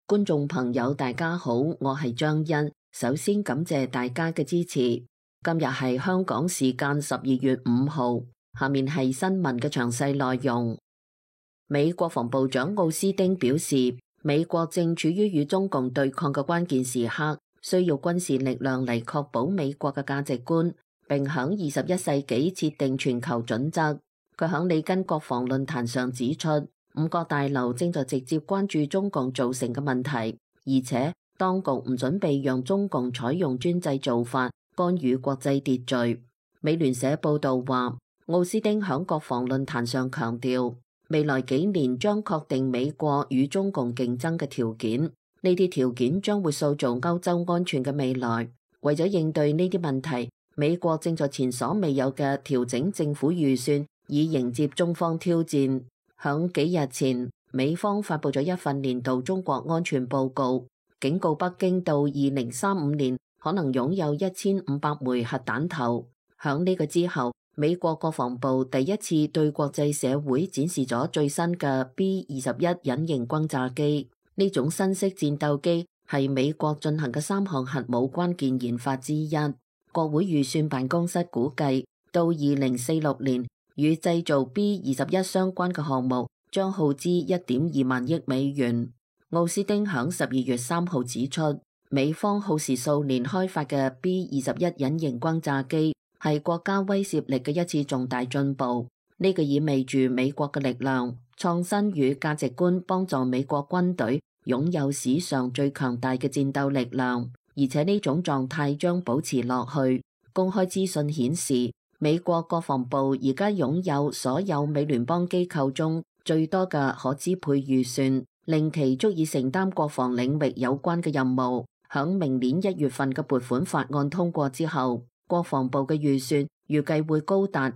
觀眾朋友大家好，我係張欣，首先感謝大家嘅支持。今日係香港時間12月5號，下面係新聞嘅詳細內容。美國防部長奧斯汀表示，美國正處於與中共對抗嘅關鍵時刻，需要軍事力量嚟確保美國嘅價值觀，並響21世紀設定全球準則。佢響里根國防論壇上指出，五角大樓正在直接關注中共造成嘅問題，而且當局唔準備讓中共採用專制做法干預國際秩序。美聯社報道話，奧斯汀響國防論壇上強調，未來幾年將確定美國與中共競爭嘅條件，呢啲條件將會塑造歐洲安全嘅未來。為咗應對呢啲問題，美國正在前所未有嘅調整政府預算，以迎接中方挑戰。響幾日前，美方發布咗一份年度中國安全報告，警告北京到2035年可能擁有1500枚核彈頭。響呢個之後，美國國防部第一次對國際社會展示咗最新嘅 B-21隱形轟炸機。呢種新式戰鬥機係美國進行嘅3項核武關鍵研發之一。國會預算辦公室估計，到2046年，與製造 B-21相關嘅項目將耗資1.2萬億美元。奧斯汀響12月3號指出，美方耗時數年開發嘅 B-21隱形轟炸機係國家威懾力嘅一次重大進步。呢個意味住美國嘅力量、創新與價值觀幫助美國軍隊擁有史上最強大嘅戰鬥力量，而且呢種狀態將保持落去。公開資訊顯示，美國國防部而家擁有所有美聯邦機構中最多嘅可支配預算，令其足以承擔國防領域有關嘅任務。響明年1月份嘅撥款法案通過之後，國防部嘅預算預計會高達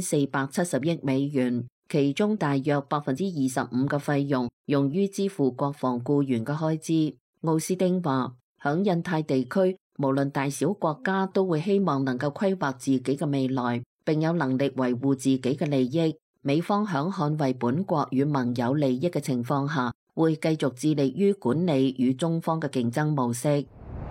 8470億美元，其中大約25%嘅費用用於支付國防僱員嘅開支。奧斯汀話，響印太地區，無論大小國家都會希望能夠規劃自己嘅未來，並有能力維護自己嘅利益。美方響捍衛本國與盟友利益嘅情況下，會繼續致力於管理與中方嘅競爭模式。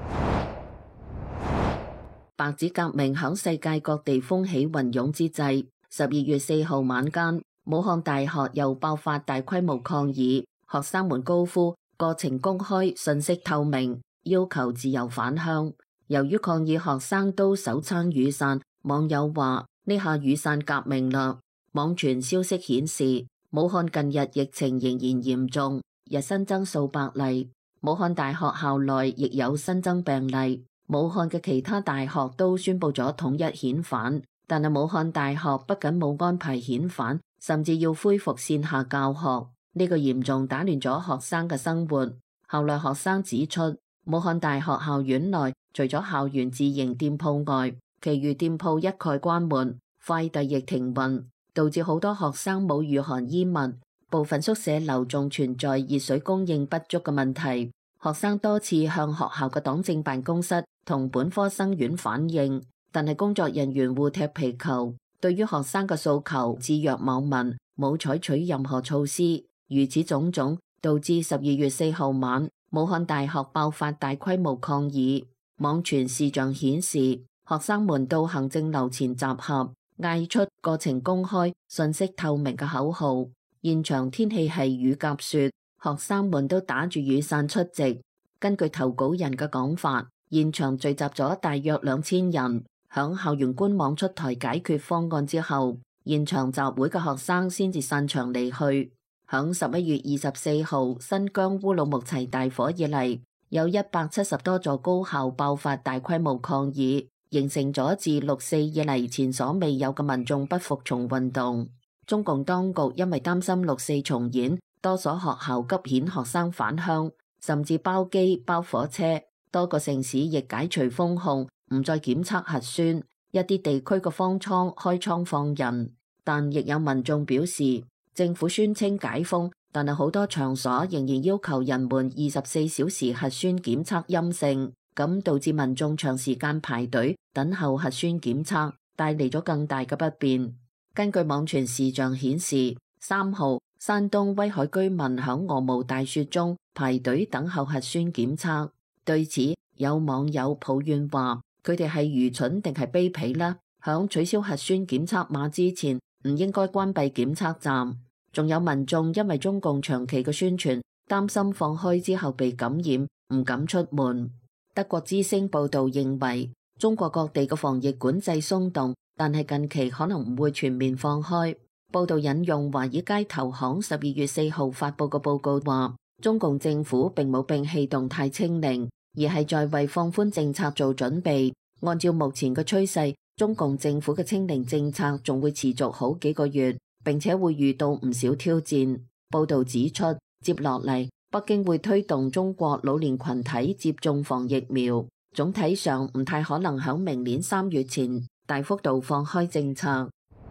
白紙革命響世界各地風起雲湧之際，12月4號晚間，武漢大學又爆發大規模抗議，學生們高呼過程公開、信息透明，要求自由返鄉。由於抗議學生都手撐雨傘，網友話呢下雨傘革命啦。網傳消息顯示，武漢近日疫情仍然嚴重，日新增數百例。武漢大學校內亦有新增病例。武漢嘅其他大學都宣布咗統一遣返，但係武漢大學不僅冇安排遣返，甚至要恢復線下教學。呢個嚴重打亂咗學生嘅生活。校內學生指出，武漢大學校園內除咗校園自營店鋪外，其餘店鋪一概關門，快遞亦停運，導致好多學生冇御寒衣物。部分宿舍樓仲存在熱水供應不足嘅問題。學生多次向學校嘅黨政辦公室同本科生院反映，但係工作人員互踢皮球，對於學生嘅訴求置若罔聞，冇採取任何措施。如此種種，導致12月4號晚，武漢大學爆發大規模抗議。網傳視像顯示，學生們到行政樓前集合，嗌出過程公開、信息透明嘅口號。現場天氣係雨夾雪，學生們都打住雨傘出席。根據投稿人嘅講法，現場聚集咗大約2000人。響校園官網出台解決方案之後，現場集會嘅學生先至散場離去。響11月24號新疆烏魯木齊大火以嚟，有170多座高校爆發大規模抗議，形成咗自6.4以嚟前所未有嘅民眾不服從運動。中共當局因為擔心6.4重演，多所學校急遣學生返鄉，甚至包機包火車。多個城市亦解除封控，唔再檢測核酸。一啲地區嘅方艙開倉放人，但亦有民眾表示，政府宣稱解封，但係好多場所仍然要求人們24小時核酸檢測陰性，咁導致民眾長時間排隊等候核酸檢測，帶嚟咗更大嘅不便。根據網傳視像顯示，3號山東威海居民響鵝毛大雪中排隊等候核酸檢測。對此，有網友抱怨話：佢哋係愚蠢定係卑鄙呢？響取消核酸檢測碼之前，唔應該關閉檢測站。仲有民眾因為中共長期嘅宣傳，擔心放開之後被感染，唔敢出門。德國之聲報道認為，中國各地嘅防疫管制鬆動，但係近期可能唔會全面放開。報道引用華爾街投行12月4號發佈嘅報告話，中共政府並冇摒棄動態清零，而係在為放寬政策做準備。按照目前嘅趨勢，中共政府嘅清零政策仲會持續好幾個月，並且會遇到唔少挑戰。報道指出，接落嚟北京會推動中國老年群體接種防疫苗，總體上唔太可能響明年3月前大幅度放開政策。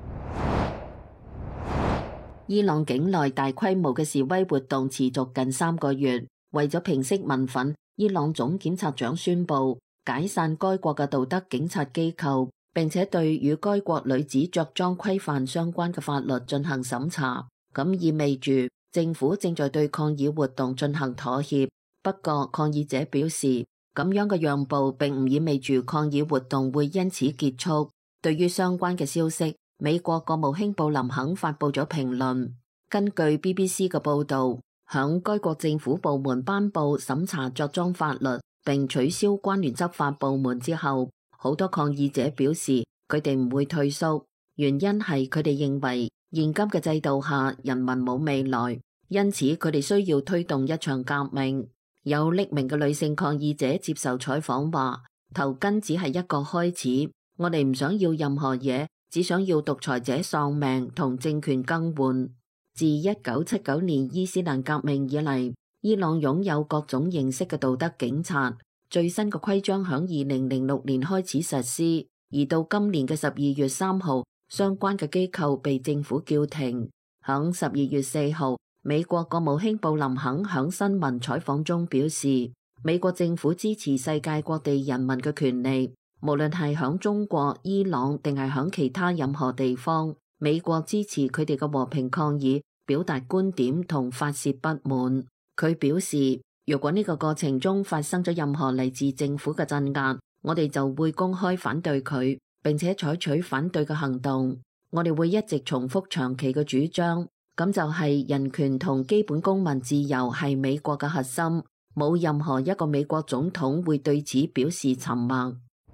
伊朗境內大規模嘅示威活動持續近3個月，為咗平息民憤，伊朗總檢察長宣布解散該國嘅道德警察機構，並且對與該國女子着裝規範相關嘅法律進行審查。咁意味住政府正在對抗議活動進行妥協。不過抗議者表示，咁樣嘅讓步並唔意味住抗議活動會因此結束。對於相關嘅消息，美國國務卿布林肯發佈咗評論。根據 BBC 嘅報導，響該國政府部門頒布審查着裝法律並取消關聯執法部門之後，好多抗議者表示佢哋唔會退縮，原因係佢哋認為現今嘅制度下人民冇未來，因此佢哋需要推動一場革命。有匿名嘅女性抗議者接受採訪話，頭巾只係一個開始，我哋唔想要任何嘢，只想要獨裁者喪命同政權更換。自1979年伊斯蘭革命以嚟，伊朗擁有各種形式嘅道德警察。最新嘅規章響2006年開始實施，而到今年嘅12月3號，相關嘅機構被政府叫停。響12月4號，美國國務卿布林肯響新聞採訪中表示，美國政府支持世界各地人民嘅權利。無論係響中國、伊朗定係響其他任何地方，美國支持佢哋嘅和平抗議、表達觀點同發洩不滿。佢表示，如果呢個過程中發生咗任何嚟自政府嘅鎮壓，我哋就會公開反對佢，並且採取反對嘅行動。我哋會一直重複長期嘅主張，咁就係人權同基本公民自由係美國嘅核心，冇任何一個美國總統會對此表示沉默。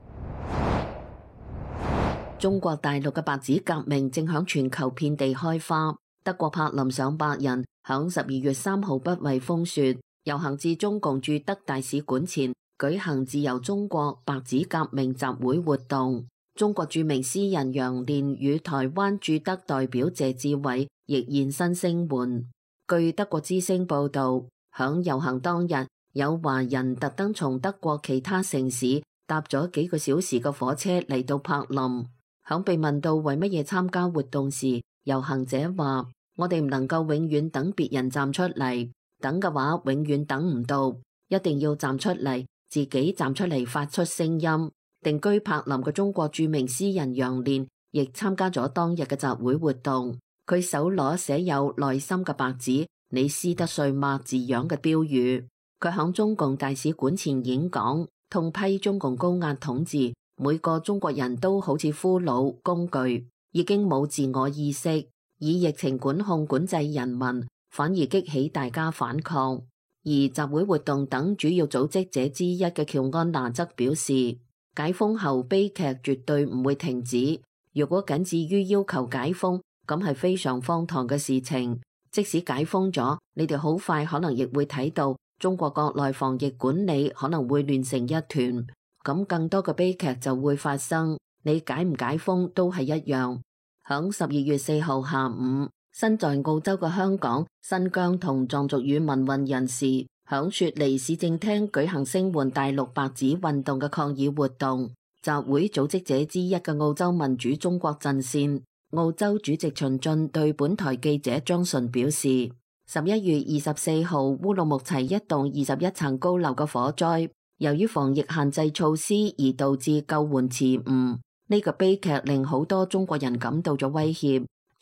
中國大陸嘅白紙革命正響全球遍地開花。德國柏林上百人響12月3號不畏風雪遊行至中共駐德大使館前，舉行自由中國白紙革命集會活動。中國著名詩人楊煉與台灣駐德代表謝志偉亦現身聲援。據德國之聲報道，響遊行當日，有華人特登從德國其他城市搭咗幾個小時嘅火車嚟到柏林。響被問到為乜嘢參加活動時，遊行者話：我哋唔能夠永遠等別人站出嚟，等嘅話永遠等唔到，一定要站出嚟，自己站出嚟發出聲音。定居柏林嘅中國著名詩人楊煉亦參加咗當日嘅集會活動，佢手攞寫有內心嘅白紙，你撕得碎嗎字樣嘅標語。佢響中共大使館前演講，痛批中共高壓統治。每個中國人都好似俘虜工具，已經冇自我意識，以疫情管控管制人民，反而激起大家反抗。而集會活動等主要組織者之一嘅喬安娜則表示，解封後悲劇絕對唔會停止。如果僅止於要求解封，咁係非常荒唐嘅事情。即使解封咗，你哋好快可能亦會睇到中國國內防疫管理可能會亂成一團。咁更多嘅悲劇就會發生，你解唔解封都係一樣。響12月4號下午，身在澳洲嘅香港、新疆同藏族語民運人士響雪梨市政廳舉行聲援大陸白紙運動嘅抗議活動。集會組織者之一嘅澳洲民主中國陣線澳洲主席秦晉對本台記者張純表示，11月24號烏魯木齊一棟21層高樓嘅火災，由於防疫限制措施而導致救援遲誤，呢個悲劇令好多中國人感到咗威脅。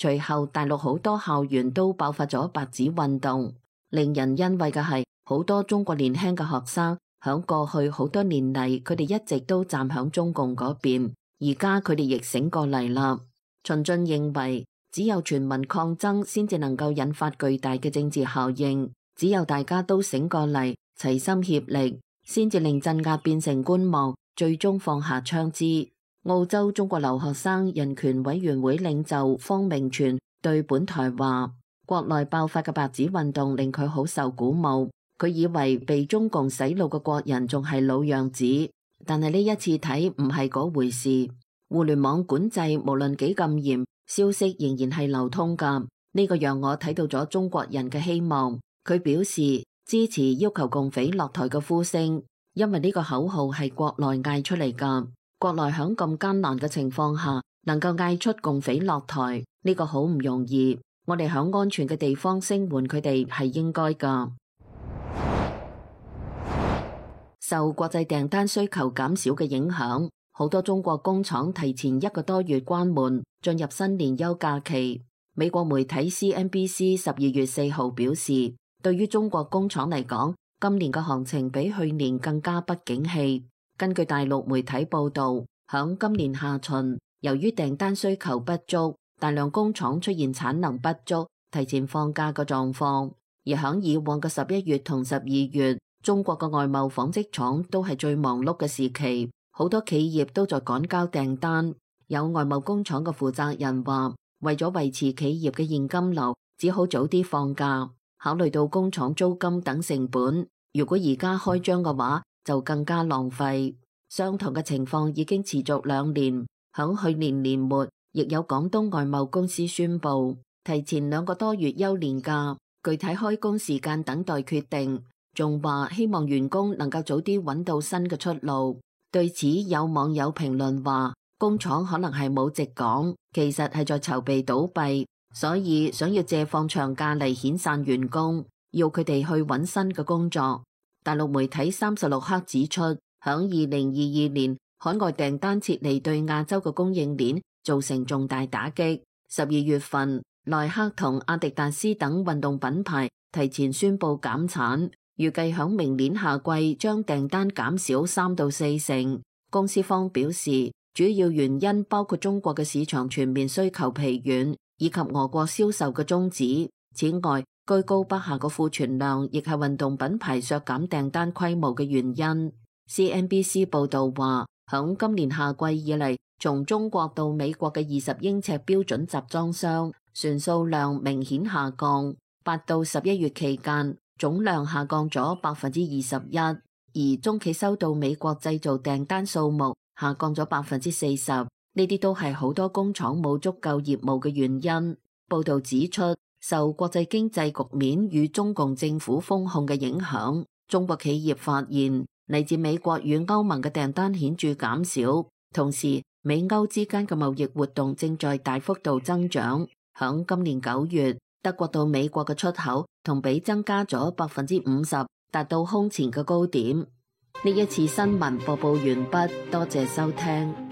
隨後大陸好多校園都爆發咗白紙運動。令人欣慰嘅係，好多中國年輕嘅學生響過去好多年嚟，佢哋一直都站響中共嗰邊，而家佢哋亦醒過嚟啦。秦俊認為，只有全民抗爭先至能夠引發巨大嘅政治效應，只有大家都醒過嚟，齊心協力，先至令鎮壓變成觀望，最終放下槍支。澳洲中國留學生人權委員會領袖方明全對本台話，國內爆發嘅白紙運動令佢好受鼓舞，佢以為被中共洗腦嘅國人仲係老樣子，但係呢一次睇唔係嗰回事。互聯網管制無論幾咁嚴，消息仍然係流通㗎，呢個讓我睇到咗中國人嘅希望。佢表示支持要求共匪落台嘅呼聲，因為呢個口號係國內嗌出嚟㗎。國內響咁艱難嘅情況下，能夠嗌出共匪落台，呢個好唔容易。我哋響安全嘅地方聲援佢哋係應該㗎。受國際訂單需求減少嘅影響，好多中國工廠提前1個多月關門，進入新年休假期。美國媒體 CNBC 12月4號表示，對於中國工廠嚟講，今年嘅行情比去年更加不景氣。根據大陸媒體報道，響今年下旬，由於訂單需求不足，大量工廠出現產能不足、提前放假嘅狀況。而響以往嘅11月同12月，中國嘅外貿紡織廠都係最忙碌嘅時期。好多企業都在趕交訂單，有外貿工廠嘅負責人話，為咗維持企業嘅現金流，只好早啲放假。考慮到工廠租金等成本，如果而家開張嘅話，就更加浪費。相同嘅情況已經持續2年。響去年年末，亦有廣東外貿公司宣布提前2個多月休年假，具體開工時間等待決定。仲話希望員工能夠早啲揾到新嘅出路。對此，有網友評論話，工廠可能係冇直講，其實係在籌備倒閉，所以想要借放長假嚟遣散員工，要佢哋去揾新嘅工作。大陸媒體36氪指出，響2022年，海外訂單撤離對亞洲嘅供應鏈造成重大打擊。12月份，耐克同阿迪達斯等運動品牌提前宣布減產。預計響明年夏季將訂單減少3到4成。公司方表示，主要原因包括中國嘅市場全面需求疲軟，以及俄國銷售嘅終止。此外，居高不下嘅庫存量亦係運動品牌削減訂單規模嘅原因。CNBC 報道話，響今年夏季以嚟，從中國到美國嘅20英尺標準集裝箱船數量明顯下降，8到11月期間，總量下降咗21%，而中期收到美國製造訂單數目下降咗40%，呢啲都係好多工廠冇足夠業務嘅原因。報道指出，受國際經濟局面與中共政府封控嘅影響，中國企業發現嚟自美國與歐盟嘅訂單顯著減少，同時美歐之間嘅貿易活動正在大幅度增長。響今年9月，德國到美國嘅出口同比增加咗50%，達到空前嘅高點。呢一次新聞播報完畢，多謝收聽。